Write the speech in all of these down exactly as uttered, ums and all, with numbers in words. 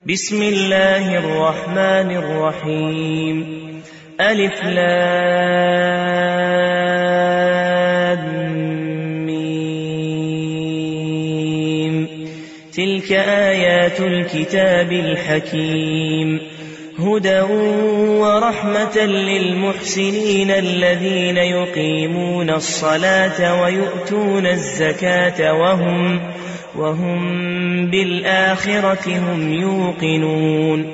بسم الله الرحمن الرحيم. ألف لام ميم. تلك آيات الكتاب الحكيم، هدى ورحمة للمحسنين الذين يقيمون الصلاة ويؤتون الزكاة وهم وهم بالآخرة هم يوقنون.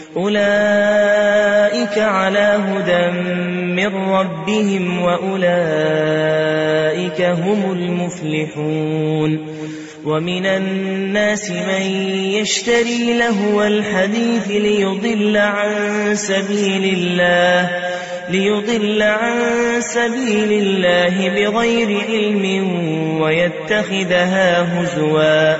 أولئك على هدى من ربهم وأولئك هم المفلحون. ومن الناس من يشتري لهو الحديث ليضل عن سبيل الله ليضل عن سبيل الله بغير علم ويتخذها هزوا،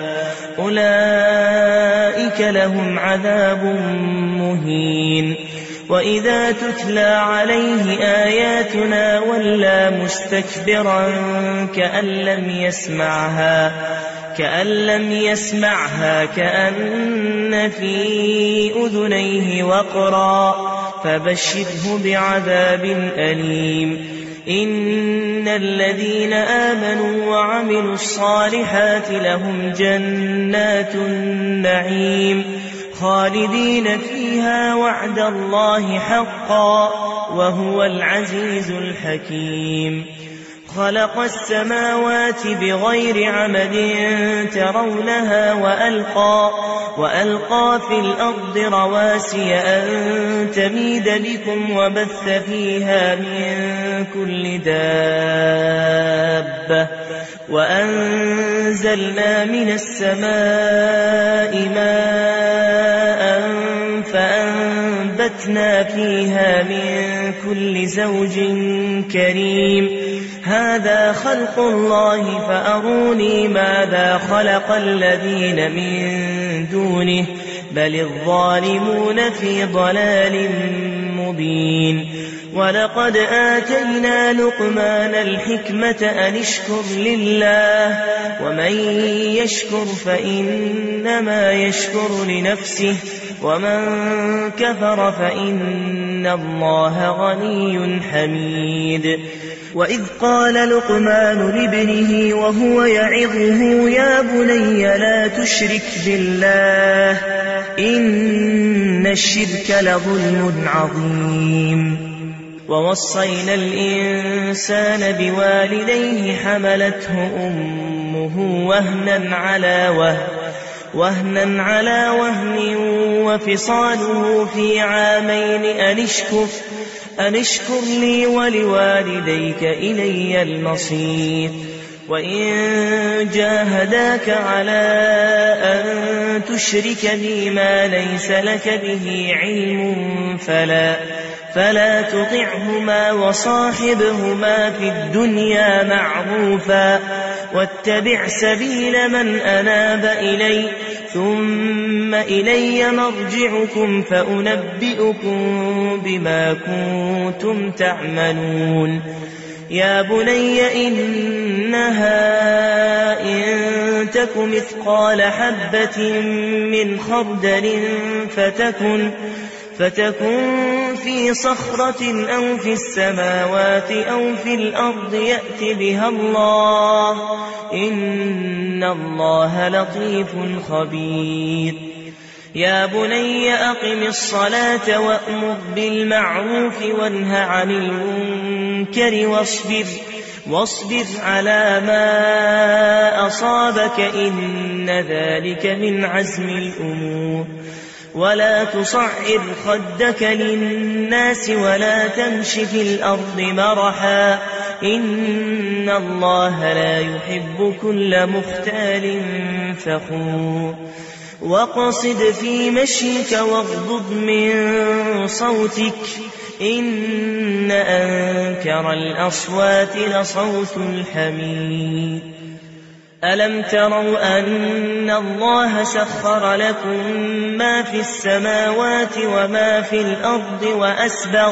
أولئك لهم عذاب مهين. وإذا تتلى عليه آياتنا ولى مستكبرا كأن لم يسمعها كأن لم يسمعها كأن في أذنيه وقرا، فبشره بعذاب أليم. إن الذين آمنوا وعملوا الصالحات لهم جنات النعيم خالدين فيها وعد الله حقا وهو العزيز الحكيم. خلق السماوات بغير عمد ترونها وألقى, وألقى في الأرض رواسي أن تميد بكم وبث فيها من كل دابة، وأنزلنا من السماء ماء فأنبتنا فيها من كل زوج كريم. هذا خلق الله فأروني ماذا خلق الذين من دونه بل الظالمون في ضلال مبين. ولقد آتينا لقمان الحكمة أن اشكر لله ومن يشكر فإنما يشكر لنفسه ومن كفر فإن الله غني حميد. وإذ قال لقمان لابنه وهو يعظه يا بني لا تشرك بالله إن الشرك لظلم عظيم. ووصينا الإنسان بوالديه حملته أمه وهنا على وهن وهنا على وهن وفصاله في عامين أن اشكر أن اشكر لي ولوالديك إلي المصير. وإن جاهداك على أن تشرك بي ما ليس لك به علم فلا فلا تطعهما وصاحبهما في الدنيا معروفا واتبع سبيل من أناب إلي ثم إلي مرجعكم فأنبئكم بما كنتم تعملون. يا بني إنها إن تك مثقال حبة من خردل فتكن فتكن في صخرة أو في السماوات أو في الأرض يأت بها الله إن الله لطيف خبير. يا بني أقم الصلاة وأمر بالمعروف وانه عن المنكر واصبر واصبر على ما أصابك إن ذلك من عزم الأمور. ولا تصعر خدك للناس ولا تمش في الأرض مرحا إن الله لا يحب كل مختال فخور. وقصد في مشيك واغضض من صوتك إن أنكر الأصوات لصوت الحمير. ألم تروا أن الله سخر لكم ما في السماوات وما في الأرض وأسبغ,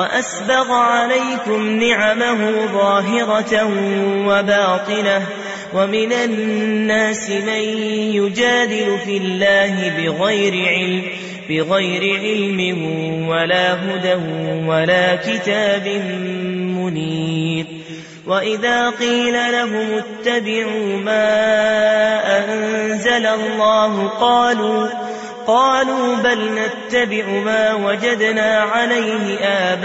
وأسبغ عليكم نعمه ظاهرة وباطنة ومن الناس من يجادل في الله بغير علم بغير علم ولا هدى ولا كتاب منير. وإذا قيل لهم اتبعوا ما أنزل الله قالوا قالوا بل نتبع ما وجدنا عليه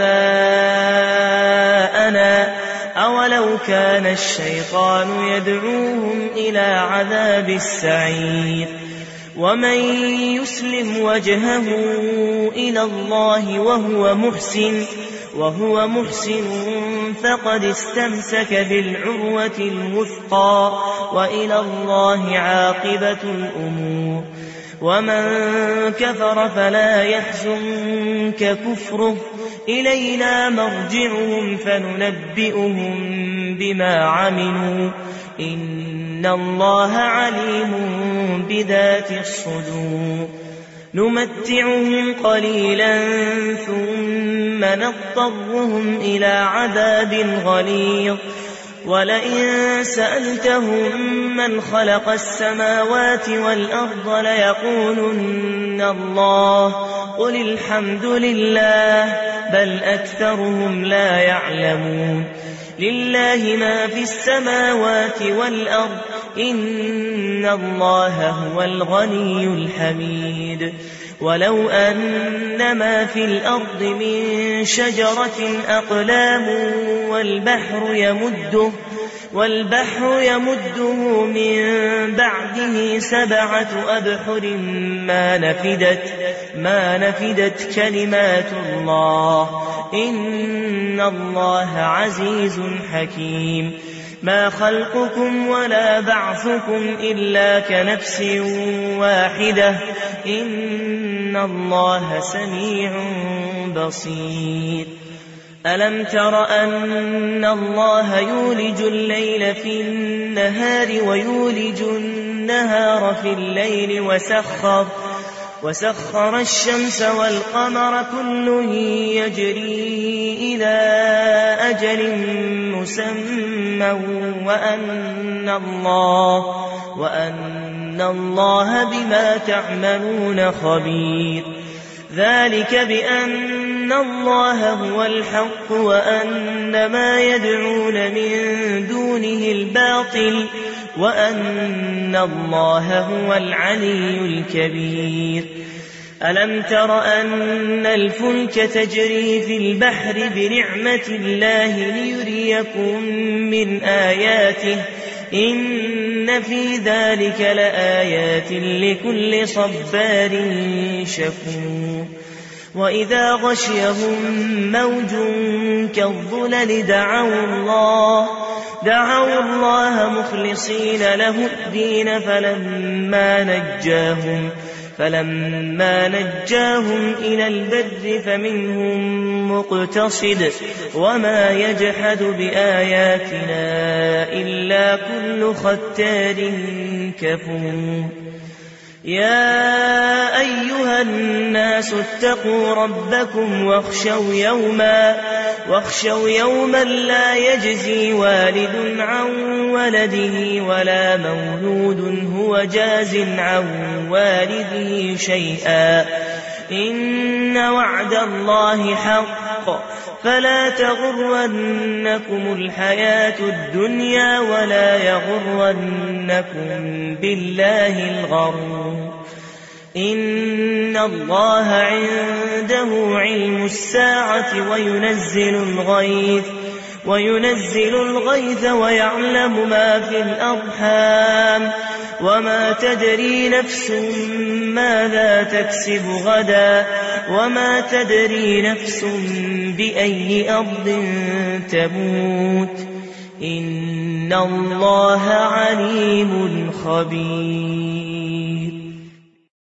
آباءنا أولو كان الشيطان يدعوهم إلى عذاب السعير. ومن يسلم وجهه إلى الله وهو محسن وهو محسن فقد استمسك بالعروة الوثقى وإلى الله عاقبة الأمور. ومن كفر فلا يحزنك كفره إلينا مرجعهم فننبئهم بما عملوا إن الله عليم بذات الصدور. نمتعهم قليلا ثم نضطرهم إلى عذاب غليظ. ولئن سألتهم من خلق السماوات والأرض ليقولن الله قل الحمد لله بل أكثرهم لا يعلمون. لله ما في السماوات والأرض إن الله هو الغني الحميد. ولو أن ما في الأرض من شجرة أقلام والبحر يمده والبحر يمده من بعده سبعة أبحر ما نفدت ما نفدت كلمات الله إن الله عزيز حكيم. ما خلقكم ولا بعثكم إلا كنفس واحدة إن الله سميع بصير. ألم تر أن الله يولج الليل في النهار ويولج النهار في الليل وسخر وسخر الشمس والقمر كل يجري إلى أجل مسمى وأن الله وأن الله بما تعملون خبير. ذلك بأن الله هو الحق وأن ما يدعون من دونه الباطل وأن الله هو العلي الكبير. ألم تر أن الفلك تجري في البحر بنعمة الله ليريكم من آياته إن في ذلك لآيات لكل صبار شكور. وإذا غشيهم موج كالظلل دعوا الله دعوا الله مخلصين له الدين فلما نجاهم فلما نجاهم إلى البر فمنهم مقتصد وما يجحد بآياتنا إلا كل ختار كفور. يا أيها الناس اتقوا ربكم واخشوا يوما واخشوا يوما لا يجزي والد عن ولده ولا مولود هو جاز عن والده شيئا إن وعد الله حق فلا تغرنكم الحياة الدنيا ولا يغرنكم بالله الغرور. إن الله عنده علم الساعة وينزل الغيث وينزل الغيث ويعلم ما في الأرحام وما تدري نفس ماذا تكسب غدا وما تدري نفس بأي أرض تموت إن الله عليم خبير.